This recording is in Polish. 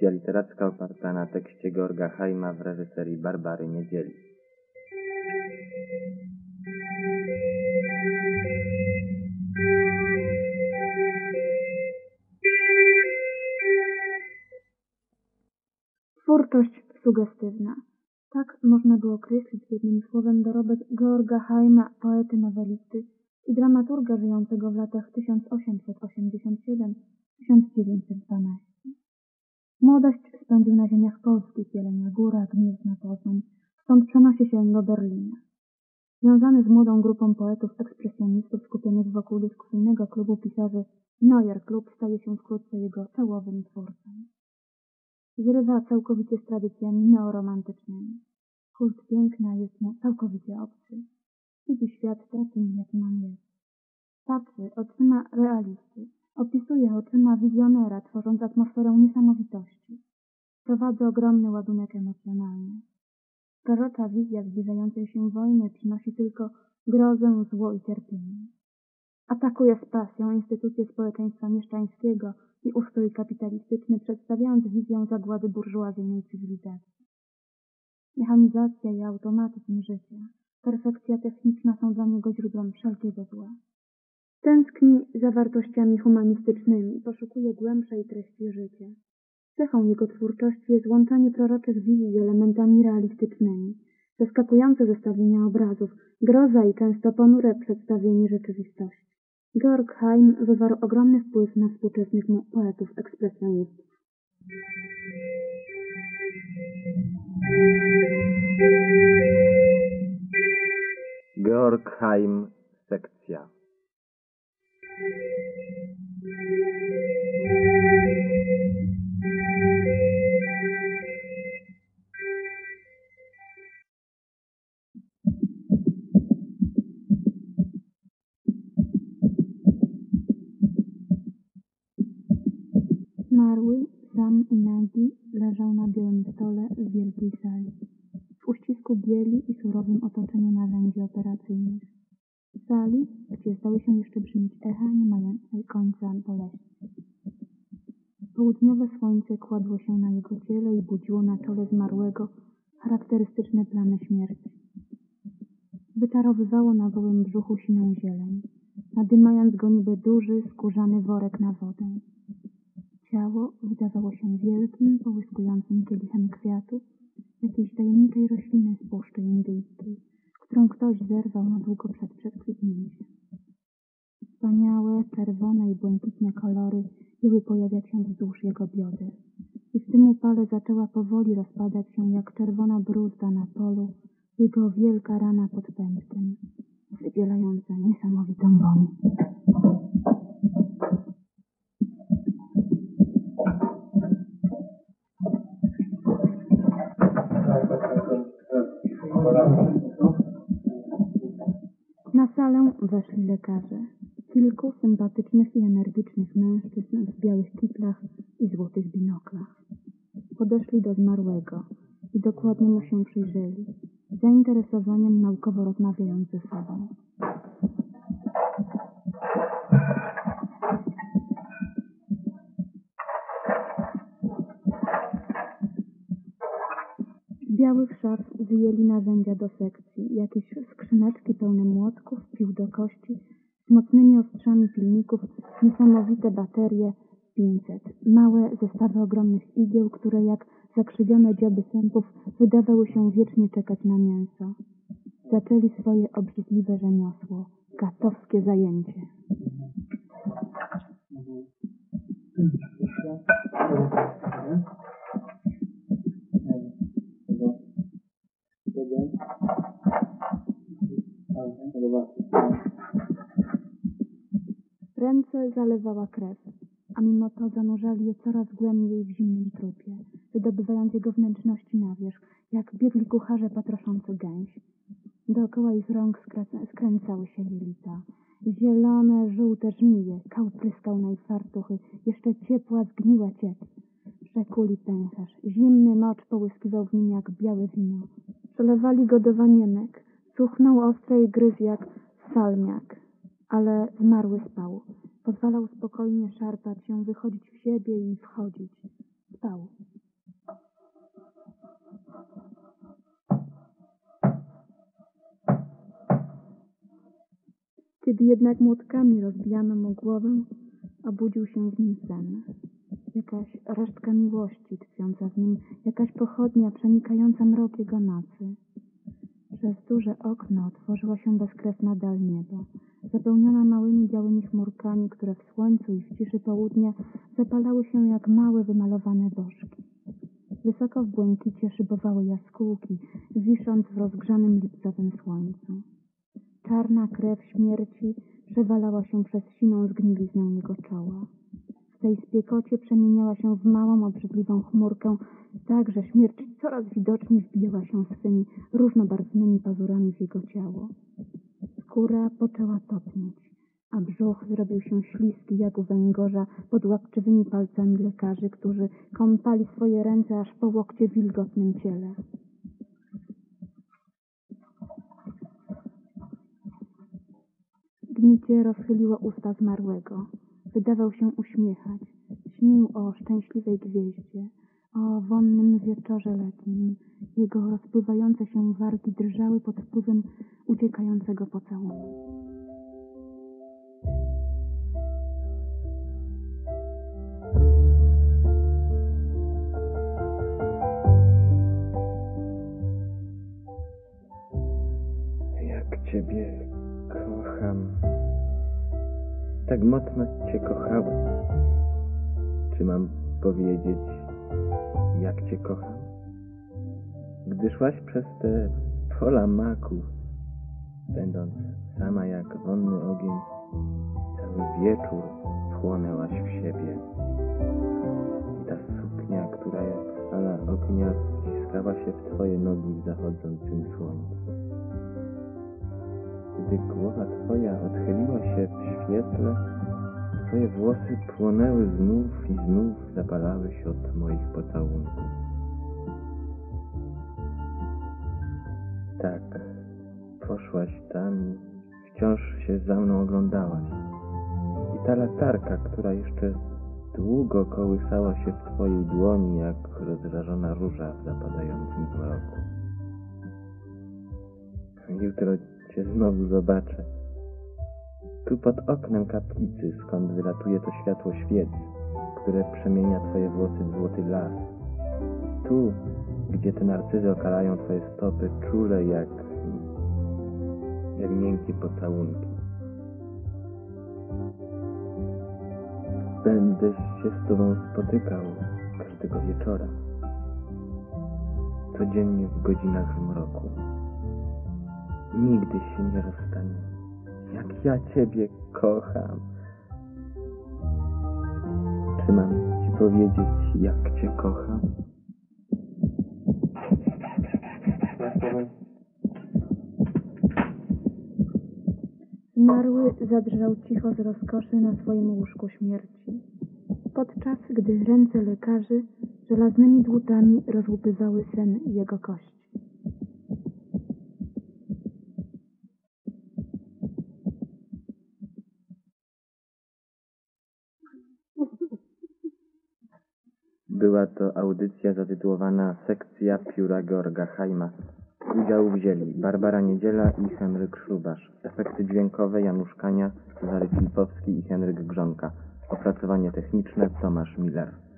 Produkcja literacka oparta na tekście Georga Haima w reżyserii Barbary Niedzieli. Twórczość sugestywna. Tak można by określić jednym słowem dorobek Georga Haima, poety, nowelisty i dramaturga żyjącego w latach 1887-1912. Młodość spędził na ziemiach polskich, Jelenia Góra, Gniezno, Poznań, stąd przenosi się do Berlina. Związany z młodą grupą poetów ekspresjonistów skupionych wokół dyskusyjnego klubu pisarzy Neuer Klub, staje się wkrótce jego czołowym twórcą. Zrywa całkowicie z tradycjami neoromantycznymi. Kult piękna jest mu całkowicie obcy. Widzi świat takim, jakim on jest. Patrzy oczyma realisty, opisuje oczyma wizjonera, tworząc atmosferę niesamowitości. Prowadzi ogromny ładunek emocjonalny. Prorocza wizja zbliżającej się wojny przynosi tylko grozę, zło i cierpienie. Atakuje z pasją instytucje społeczeństwa mieszczańskiego i ustrój kapitalistyczny, przedstawiając wizję zagłady burżuazyjnej cywilizacji. Mechanizacja i automatyzm życia, perfekcja techniczna są dla niego źródłem wszelkiego zła. Tęskni za wartościami humanistycznymi, poszukuje głębszej treści życia. Cechą jego twórczości jest łączenie proroczych wizji z elementami realistycznymi, zaskakujące zestawienia obrazów, groza i często ponure przedstawienie rzeczywistości. Georg Haim wywarł ogromny wpływ na współczesnych poetów ekspresjonistów. Georg Haim, sekcja. Zmarły, sam i nagi, leżał na białym stole w wielkiej sali, w uścisku bieli i surowym otoczeniu narzędzi operacyjnych. W sali, gdzie zdały się jeszcze brzmieć echa nie mającej końca boleści. Południowe słońce kładło się na jego ciele i budziło na czole zmarłego charakterystyczne plamy śmierci. Wyczarowywało na gołym brzuchu siną zieleń, nadymając go niby duży, skórzany worek na wodę. Ciało wydawało się wielkim, połyskującym kielichem kwiatu jakiejś tajemniczej rośliny z Puszczy Indyjskiej, którą ktoś zerwał na długo przed przekwitnięciem. Wspaniałe, czerwone i błękitne kolory jęły pojawiać się wzdłuż jego bioder i w tym upale zaczęła powoli rozpadać się jak czerwona bruzda na polu jego wielka rana pod pępkiem, wydzielająca niesamowitą woń. Na salę weszli lekarze. Kilku sympatycznych i energicznych mężczyzn w białych kitlach i złotych binoklach. Podeszli do zmarłego i dokładnie mu się przyjrzeli, z zainteresowaniem naukowo rozmawiając ze sobą. Z białych szaf wyjęli narzędzia do sekcji, jakieś skrzyneczki pełne młotków, pił do kości, z mocnymi ostrzami pilników, niesamowite baterie, 500, małe zestawy ogromnych igieł, które jak zakrzywione dzioby sępów wydawały się wiecznie czekać na mięso. Zaczęli swoje obrzydliwe rzemiosło, katowskie zajęcie. Ręce zalewała krew, a mimo to zanurzali je coraz głębiej w zimnym trupie, wydobywając jego wnętrzności na wierzch, jak biegli kucharze patroszący gęś. Dookoła ich rąk skręcały się jelita. Zielone, żółte żmije, kał pryskał na ich fartuchy, jeszcze ciepła, zgniła ciecz. Przekuli pęcherz, zimny mocz połyskiwał w nim jak białe wino. Przelewali go do wanienek, cuchnął ostro i gryzł jak salmiak, ale zmarły spał. Pozwalał spokojnie szarpać się, wychodzić w siebie i wchodzić. Spał. Kiedy jednak młotkami rozbijano mu głowę, obudził się w nim sen. Jakaś resztka miłości tkwiąca w nim, jakaś pochodnia przenikająca mrok jego nocy. Przez duże okno otworzyła się bezkresna dal nieba, zapełniona małymi białymi chmurkami, które w słońcu i w ciszy południa zapalały się jak małe wymalowane bożki. Wysoko w błękicie szybowały jaskółki, wisząc w rozgrzanym lipcowym słońcu. Czarna krew śmierci przewalała się przez siną zgniliznę jego czoła. W tej spiekocie przemieniała się w małą, obrzydliwą chmurkę, tak, że śmierć coraz widoczniej wbijała się swymi różnobarwnymi pazurami w jego ciało. Skóra poczęła topnieć, a brzuch zrobił się śliski jak u węgorza pod łapczywymi palcami lekarzy, którzy kąpali swoje ręce aż po łokcie w wilgotnym ciele. Gnicie rozchyliło usta zmarłego. Wydawał się uśmiechać. Śnił o szczęśliwej gwieździe, o wonnym wieczorze letnim. Jego rozpływające się wargi drżały pod wpływem uciekającego pocałunku. Jak ciebie kocham. Tak mocno cię kochałem. Czy mam powiedzieć, jak cię kocham? Gdy szłaś przez te pola maków, będąc sama jak wonny ogień, cały wieczór wchłonęłaś w siebie. I ta suknia, która jak fala ognia wciskała się w twoje nogi w zachodzącym słońcu. Gdy głowa twoja odchyliła się w świetle, twoje włosy płonęły znów i znów zapalały się od moich pocałunków. Tak, poszłaś tam i wciąż się za mną oglądałaś. I ta latarka, która jeszcze długo kołysała się w twojej dłoni, jak rozżarzona róża w zapadającym zmroku. Jutro cię znowu zobaczę. Tu pod oknem kaplicy, skąd wylatuje to światło świec, które przemienia twoje włosy w złoty las. Tu, gdzie te narcyzy okalają twoje stopy czule jak miękkie pocałunki. Będę się z tobą spotykał każdego wieczora. Codziennie w godzinach zmroku. Nigdy się nie rozstaniemy. Jak ja ciebie kocham. Czy mam ci powiedzieć, jak cię kocham? Zmarły zadrżał cicho z rozkoszy na swoim łóżku śmierci, podczas gdy ręce lekarzy żelaznymi dłutami rozłupywały sen jego kości. Była to audycja zatytułowana Sekcja pióra Georga Heima. Udział wzięli Barbara Niedziela i Henryk Szrubasz. Efekty dźwiękowe Janusz Kania, Cezary Filipowski i Henryk Grzonka. Opracowanie techniczne Tomasz Miller.